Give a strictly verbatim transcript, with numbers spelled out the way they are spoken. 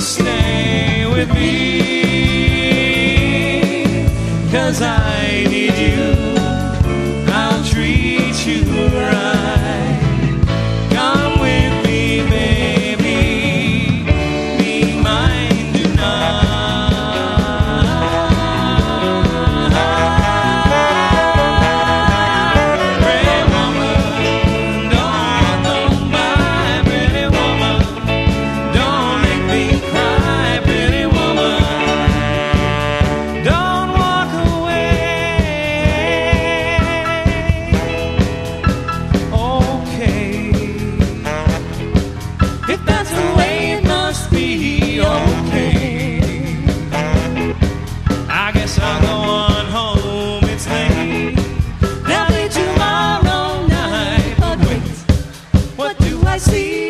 stay with me, 'cause I need you. I'll treat you right. Come with me, baby. Be mine tonight. Pretty woman, don't go by. Pretty woman, don't make me cry. Pretty woman, don't walk away. Okay, if that's the way it must be, okay. I guess I'll go on home, it's late. There'll be tomorrow night, but wait, what do I see?